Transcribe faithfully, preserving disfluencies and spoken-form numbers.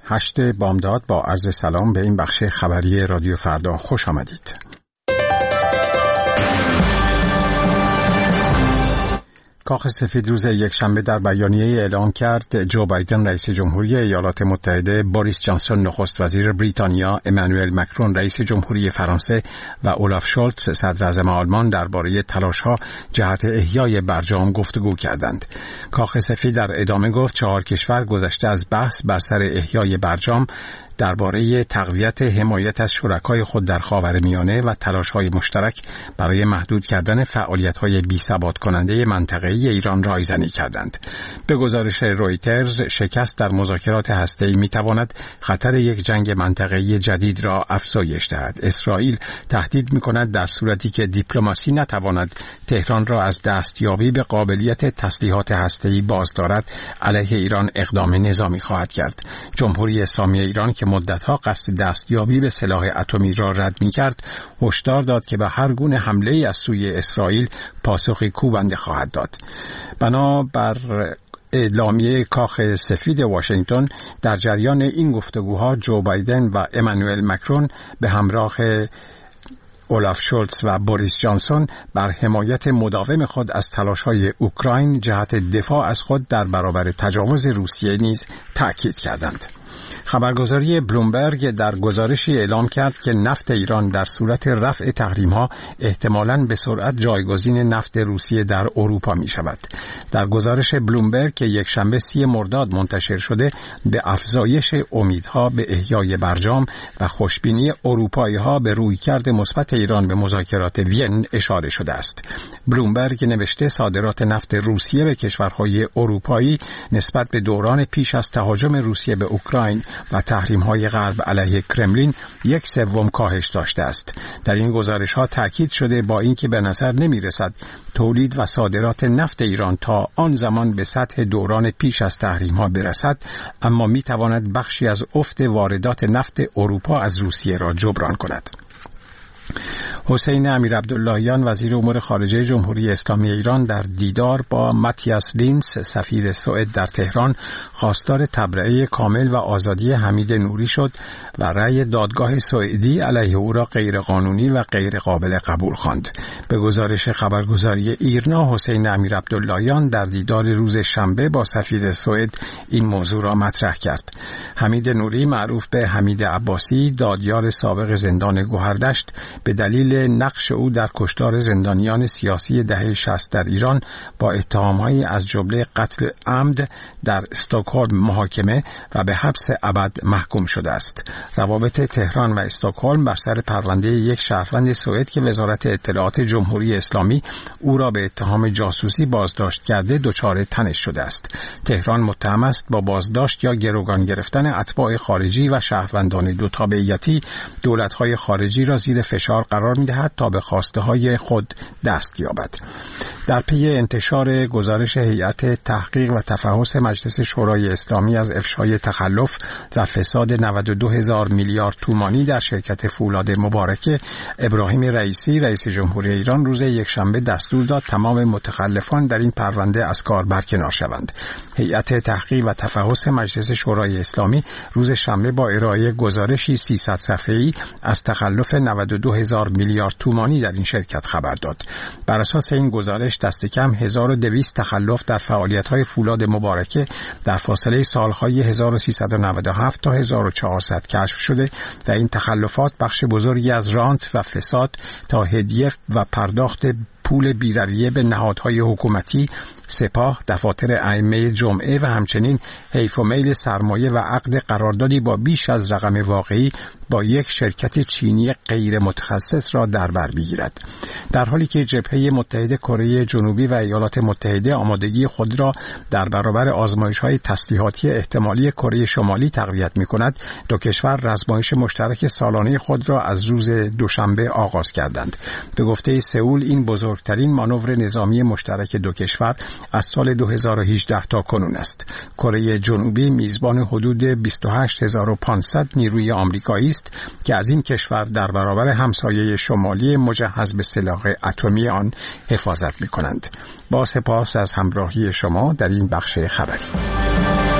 هشت بامداد با عرض سلام به این بخش خبری رادیو فردا خوش آمدید. کاخ سفید روز یکشنبه در بیانیه اعلام کرد جو بایدن رئیس جمهوری ایالات متحده، بوریس جانسون نخست وزیر بریتانیا، امانوئل مکرون رئیس جمهوری فرانسه و اولاف شولتز صدر اعظم آلمان درباره تلاش‌ها جهت احیای برجام گفتگو کردند. کاخ سفید در ادامه گفت چهار کشور گذشته از بحث بر سر احیای برجام درباره تقویت حمایت از شرکای خود در خاورمیانه و تلاش‌های مشترک برای محدود کردن فعالیت‌های بی‌ثبات کننده منطقه‌ای ایران رایزنی کردند. به گزارش رویترز، شکست در مذاکرات هسته‌ای می‌تواند خطر یک جنگ منطقه‌ای جدید را افزایش دهد. اسرائیل تهدید می‌کند در صورتی که دیپلماسی نتواند تهران را از دستیابی به قابلیت تسلیحات هسته‌ای باز دارد، علیه ایران اقدام نظامی خواهد کرد. جمهوری اسلامی ایران که مدتها قصد دستیابی به سلاح اتمی را رد می‌کرد، هشدار داد که به هر گونه حمله‌ای از سوی اسرائیل پاسخی کوبنده خواهد داد. بنابر اعلامیه کاخ سفید واشنگتن، در جریان این گفتگوها جو بایدن و امانوئل مکرون به همراه اولاف شولتز و بوریس جانسون بر حمایت مداوم خود از تلاش‌های اوکراین جهت دفاع از خود در برابر تجاوز روسیه نیز تأکید کردند. خبرگزاری بلومبرگ در گزارشی اعلام کرد که نفت ایران در صورت رفع تحریم‌ها احتمالاً به سرعت جایگزین نفت روسیه در اروپا می شود. در گزارش بلومبرگ که یک شنبه سی مرداد منتشر شده، به افزایش امیدها به احیای برجام و خوشبینی اروپایی‌ها به رویکرد مثبت ایران به مذاکرات وین اشاره شده است. بلومبرگ نوشته صادرات نفت روسیه به کشورهای اروپایی نسبت به دوران پیش از تهاجم روسیه به اوکراین و تحریم‌های غرب علیه کرملین یک سوم کاهش داشته است. در این گزارش‌ها تأکید شده با اینکه به نظر نمی‌رسد تولید و صادرات نفت ایران تا آن زمان به سطح دوران پیش از تحریم‌ها برسد، اما می‌تواند بخشی از افت واردات نفت اروپا از روسیه را جبران کند. حسین امیرعبداللهیان وزیر امور خارجه جمهوری اسلامی ایران در دیدار با ماتیاس لینس سفیر سوئد در تهران خواستار تبرئه کامل و آزادی حمید نوری شد و رأی دادگاه سوئدی علیه او را غیرقانونی و غیر قابل قبول خواند. به گزارش خبرگزاری ایرنا، حسین امیرعبداللهیان در دیدار روز شنبه با سفیر سوئد این موضوع را مطرح کرد. حمید نوری، معروف به حمید عباسی، دادیار سابق زندان گوهردشت، به دلیل نقش او در کشتار زندانیان سیاسی دهه شصت در ایران با اتهام‌هایی از جمله قتل عمد در استکهلم محاکمه و به حبس ابد محکوم شده است. روابط تهران و استکهلم بر سر پرونده یک شهروند سوئد که وزارت اطلاعات جمهوری اسلامی او را به اتهام جاسوسی بازداشت کرده دچار تنش شده است. تهران متهم است با بازداشت یا گروگان گرفتن اتباع خارجی و شهروندان دو تابعیتی دولت‌های خارجی را زیر فشار قرار می‌دهد تا به خواسته‌های خود دست یابد. در پی انتشار گزارش هیئت تحقیق و تفحص مجلس شورای اسلامی از افشای تخلف و فساد نود و دو هزار میلیارد تومانی در شرکت فولاد مبارکه، ابراهیم رئیسی رئیس جمهوری ایران روز یکشنبه دستور داد تمام متخلفان در این پرونده از کار برکنار شوند. هیئت تحقیق و تفحص مجلس شورای اسلامی روز شنبه با ارائه گزارشی سیصد صفحه‌ای از تخلف نود و دو هزار میلیارد تومانی در این شرکت خبر داد. بر اساس این گزارش دست کم هزار و دویست تخلف در فعالیت‌های فولاد مبارکه در فاصله سال‌های هزار و سیصد و نود و هفت تا هزار و چهارصد کشف شده و این تخلفات بخش بزرگی از رانت و فساد تا هدیه و پرداخت پول بی‌رویه به نهادهای حکومتی، سپاه، دفاتر ائمه جمعه و همچنین حیف و میل سرمایه و عقد قراردادی با بیش از رقم واقعی با یک شرکت چینی غیر متخصص را در بر می‌گیرد. در حالی که جبهه متحد کره جنوبی و ایالات متحده آمادگی خود را در برابر آزمایش‌های تسلیحاتی احتمالی کره شمالی تقویت می‌کند، دو کشور آزمایش مشترک سالانه خود را از روز دوشنبه آغاز کردند. به گفته سئول، این بزرگترین مانور نظامی مشترک دو کشور از سال دو هزار و هجده تا کنون است. کره جنوبی میزبان حدود بیست و هشت هزار و پانصد نیروی آمریکایی است که از این کشور در برابر همسایه شمالی مجهز به سلاح اتمی آن حفاظت می‌کنند. با سپاس از همراهی شما در این بخش خبری.